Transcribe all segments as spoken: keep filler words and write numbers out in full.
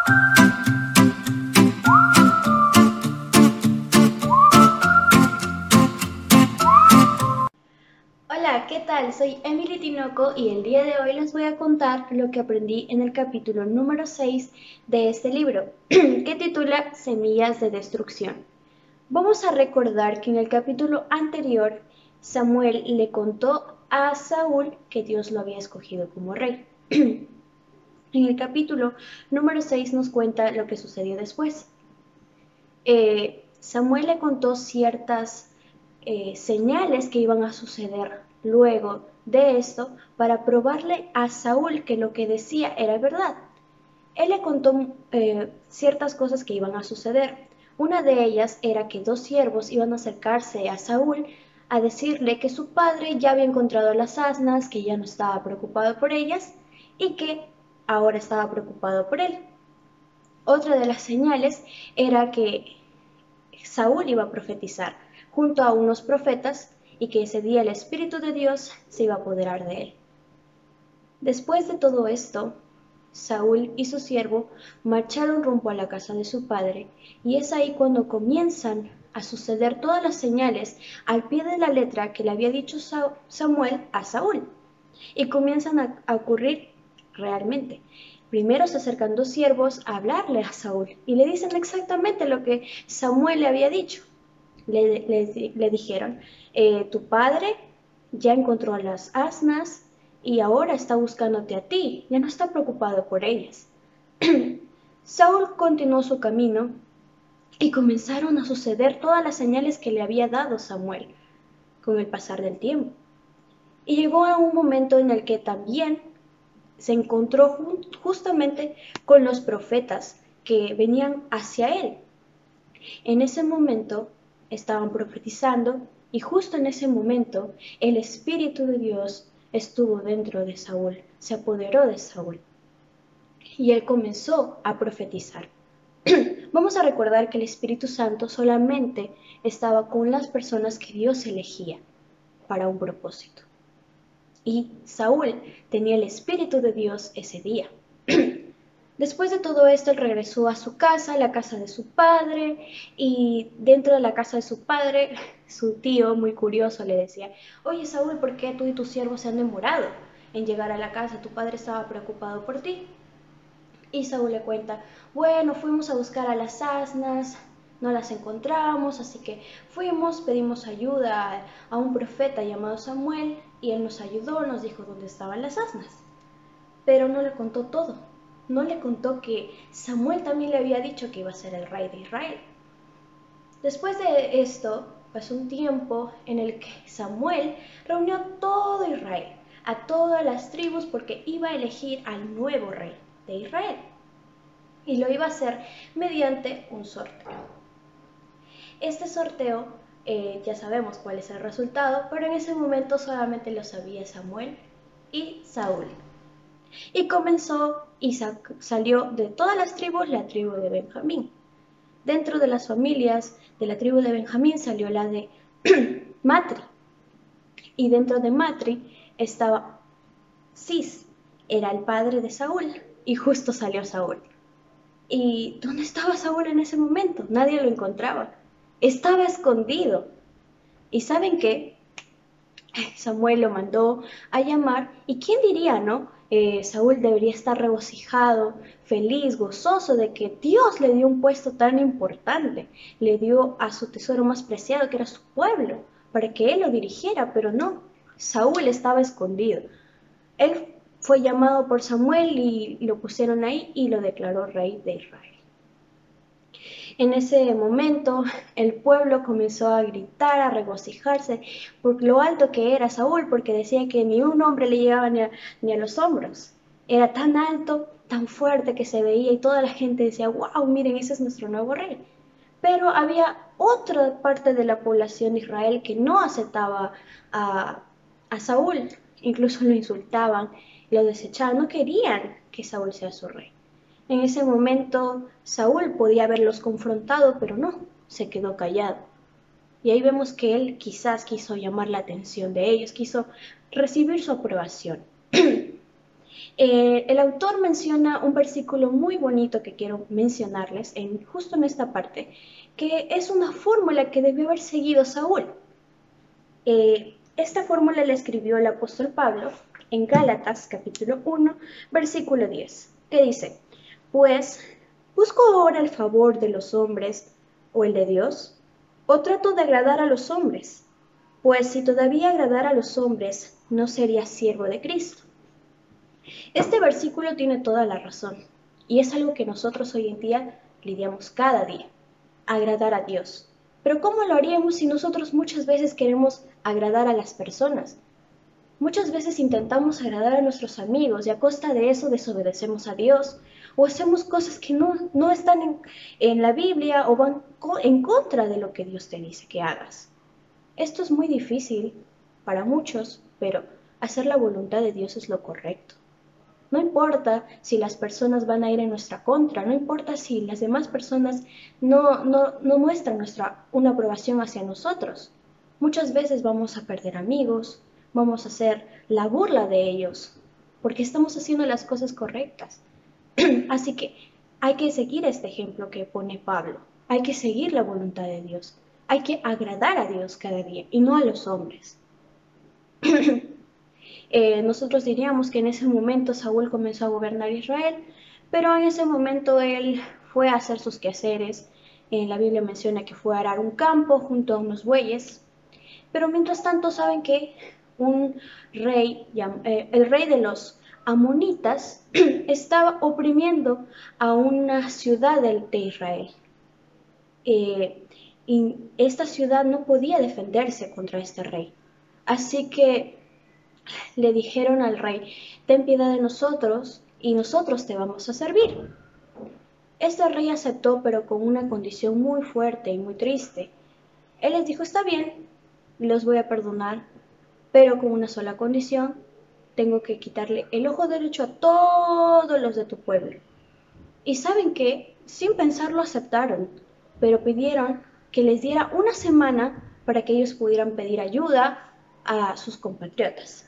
Hola, ¿qué tal? Soy Emily Tinoco y el día de hoy les voy a contar lo que aprendí en el capítulo número seis de este libro, que titula Semillas de Destrucción. Vamos a recordar que en el capítulo anterior Samuel le contó a Saúl que Dios lo había escogido como rey. En el capítulo número seis nos cuenta lo que sucedió después. Eh, Samuel le contó ciertas eh, señales que iban a suceder luego de esto para probarle a Saúl que lo que decía era verdad. Él le contó eh, ciertas cosas que iban a suceder. Una de ellas era que dos siervos iban a acercarse a Saúl a decirle que su padre ya había encontrado las asnas, que ya no estaba preocupado por ellas y que ahora estaba preocupado por él. Otra de las señales era que Saúl iba a profetizar junto a unos profetas y que ese día el Espíritu de Dios se iba a apoderar de él. Después de todo esto, Saúl y su siervo marcharon rumbo a la casa de su padre, y es ahí cuando comienzan a suceder todas las señales al pie de la letra que le había dicho Samuel a Saúl, y comienzan a, a ocurrir realmente. Primero se acercan dos siervos a hablarle a Saúl y le dicen exactamente lo que Samuel le había dicho. Le, le, le dijeron, eh, tu padre ya encontró a las asnas y ahora está buscándote a ti, ya no está preocupado por ellas. Saúl continuó su camino y comenzaron a suceder todas las señales que le había dado Samuel con el pasar del tiempo. Y llegó a un momento en el que también se encontró justamente con los profetas que venían hacia él. En ese momento estaban profetizando y justo en ese momento el Espíritu de Dios estuvo dentro de Saúl, se apoderó de Saúl y él comenzó a profetizar. Vamos a recordar que el Espíritu Santo solamente estaba con las personas que Dios elegía para un propósito. Y Saúl tenía el Espíritu de Dios ese día. Después de todo esto, él regresó a su casa, a la casa de su padre, y dentro de la casa de su padre, su tío, muy curioso, le decía, oye Saúl, ¿por qué tú y tus siervos se han demorado en llegar a la casa? Tu padre estaba preocupado por ti. Y Saúl le cuenta, bueno, fuimos a buscar a las asnas, no las encontramos, así que fuimos, pedimos ayuda a, a un profeta llamado Samuel, y él nos ayudó, nos dijo dónde estaban las asnas. Pero no le contó todo. No le contó que Samuel también le había dicho que iba a ser el rey de Israel. Después de esto, pasó un tiempo en el que Samuel reunió todo Israel, a todas las tribus, porque iba a elegir al nuevo rey de Israel. Y lo iba a hacer mediante un sorteo. Este sorteo, eh, ya sabemos cuál es el resultado, pero en ese momento solamente lo sabía Samuel y Saúl. Y comenzó y salió de todas las tribus la tribu de Benjamín. Dentro de las familias de la tribu de Benjamín salió la de Matri. Y dentro de Matri estaba Cis, era el padre de Saúl, y justo salió Saúl. ¿Y dónde estaba Saúl en ese momento? Nadie lo encontraba. Estaba escondido. ¿Y saben qué? Samuel lo mandó a llamar, y quién diría, ¿no? Eh, Saúl debería estar regocijado, feliz, gozoso de que Dios le dio un puesto tan importante, le dio a su tesoro más preciado, que era su pueblo, para que él lo dirigiera, pero no, Saúl estaba escondido. Él fue llamado por Samuel y lo pusieron ahí y lo declaró rey de Israel. En ese momento el pueblo comenzó a gritar, a regocijarse por lo alto que era Saúl, porque decía que ni un hombre le llegaba ni a, ni a los hombros. Era tan alto, tan fuerte que se veía y toda la gente decía, wow, miren, ese es nuestro nuevo rey. Pero había otra parte de la población de Israel que no aceptaba a, a Saúl, incluso lo insultaban, lo desechaban, no querían que Saúl sea su rey. En ese momento Saúl podía haberlos confrontado, pero no, se quedó callado. Y ahí vemos que él quizás quiso llamar la atención de ellos, quiso recibir su aprobación. Eh, el autor menciona un versículo muy bonito que quiero mencionarles en, justo en esta parte, que es una fórmula que debió haber seguido Saúl. Eh, esta fórmula la escribió el apóstol Pablo en Gálatas capítulo uno, versículo diez, que dice, pues, ¿busco ahora el favor de los hombres o el de Dios? ¿O trato de agradar a los hombres? Pues si todavía agradara a los hombres, no sería siervo de Cristo. Este versículo tiene toda la razón, y es algo que nosotros hoy en día lidiamos cada día, agradar a Dios. Pero ¿cómo lo haríamos si nosotros muchas veces queremos agradar a las personas? Muchas veces intentamos agradar a nuestros amigos y a costa de eso desobedecemos a Dios o hacemos cosas que no, no están en, en la Biblia o van en contra de lo que Dios te dice que hagas. Esto es muy difícil para muchos, pero hacer la voluntad de Dios es lo correcto. No importa si las personas van a ir en nuestra contra, no importa si las demás personas no, no, no muestran nuestra, una aprobación hacia nosotros. Muchas veces vamos a perder amigos, vamos a hacer la burla de ellos, porque estamos haciendo las cosas correctas. Así que hay que seguir este ejemplo que pone Pablo, hay que seguir la voluntad de Dios, hay que agradar a Dios cada día y no a los hombres. Eh, nosotros diríamos que en ese momento Saúl comenzó a gobernar Israel, pero en ese momento él fue a hacer sus quehaceres. En la Biblia menciona que fue a arar un campo junto a unos bueyes, pero mientras tanto saben que un rey, eh, el rey de los amonitas, estaba oprimiendo a una ciudad de, de Israel. Eh, y esta ciudad no podía defenderse contra este rey. Así que le dijeron al rey, ten piedad de nosotros y nosotros te vamos a servir. Este rey aceptó, pero con una condición muy fuerte y muy triste. Él les dijo, está bien, los voy a perdonar, pero con una sola condición, tengo que quitarle el ojo derecho a todos los de tu pueblo. Y ¿saben qué? Sin pensarlo aceptaron, pero pidieron que les diera una semana para que ellos pudieran pedir ayuda a sus compatriotas.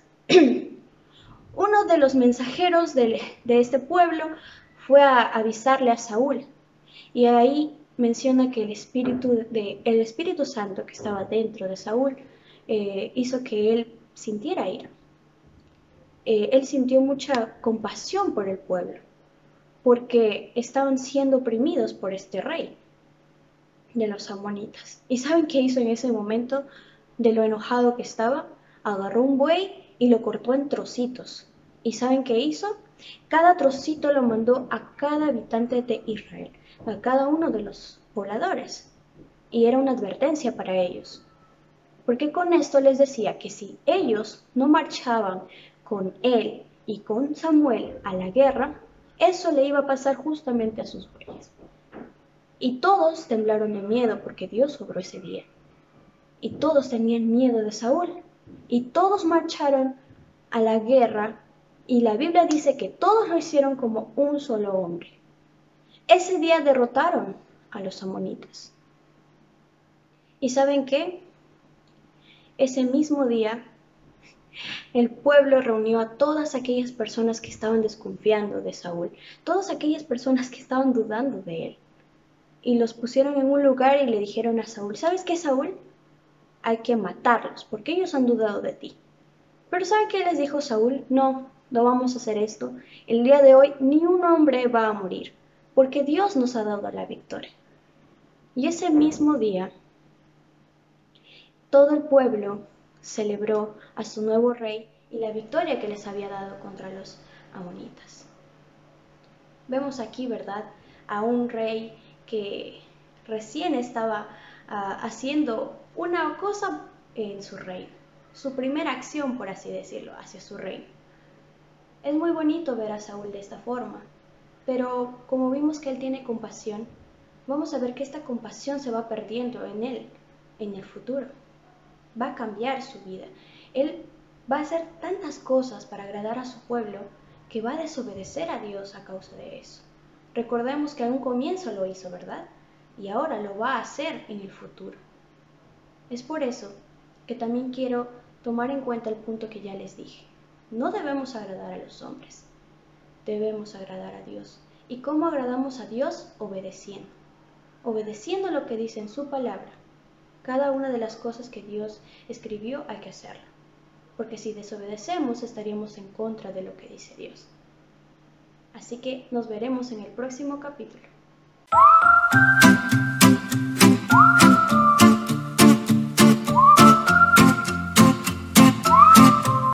Uno de los mensajeros de, de este pueblo fue a avisarle a Saúl, y ahí menciona que el Espíritu, de, el Espíritu Santo que estaba dentro de Saúl eh, hizo que él sintiera ira. Eh, él sintió mucha compasión por el pueblo, porque estaban siendo oprimidos por este rey de los amonitas. ¿Y saben qué hizo en ese momento? De lo enojado que estaba, agarró un buey y lo cortó en trocitos. ¿Y saben qué hizo? Cada trocito lo mandó a cada habitante de Israel, a cada uno de los pobladores. Y era una advertencia para ellos. Porque con esto les decía que si ellos no marchaban con él y con Samuel a la guerra, eso le iba a pasar justamente a sus bueyes. Y todos temblaron de miedo porque Dios obró ese día. Y todos tenían miedo de Saúl. Y todos marcharon a la guerra. Y la Biblia dice que todos lo hicieron como un solo hombre. Ese día derrotaron a los amonitas. ¿Y saben qué? Ese mismo día, el pueblo reunió a todas aquellas personas que estaban desconfiando de Saúl. Todas aquellas personas que estaban dudando de él. Y los pusieron en un lugar y le dijeron a Saúl, ¿sabes qué, Saúl? Hay que matarlos, porque ellos han dudado de ti. Pero ¿saben qué les dijo Saúl? No, no vamos a hacer esto. El día de hoy ni un hombre va a morir, porque Dios nos ha dado la victoria. Y ese mismo día, todo el pueblo celebró a su nuevo rey y la victoria que les había dado contra los amonitas. Vemos aquí, ¿verdad?, a un rey que recién estaba uh, haciendo una cosa en su reino, su primera acción, por así decirlo, hacia su reino. Es muy bonito ver a Saúl de esta forma, pero como vimos que él tiene compasión, vamos a ver que esta compasión se va perdiendo en él, en el futuro. Va a cambiar su vida. Él va a hacer tantas cosas para agradar a su pueblo que va a desobedecer a Dios a causa de eso. Recordemos que a un comienzo lo hizo, ¿verdad? Y ahora lo va a hacer en el futuro. Es por eso que también quiero tomar en cuenta el punto que ya les dije. No debemos agradar a los hombres. debemos agradar a Dios. ¿Y cómo agradamos a Dios? Obedeciendo. Obedeciendo lo que dice en su palabra. Cada una de las cosas que Dios escribió hay que hacerlo. Porque si desobedecemos estaríamos en contra de lo que dice Dios. Así que nos veremos en el próximo capítulo.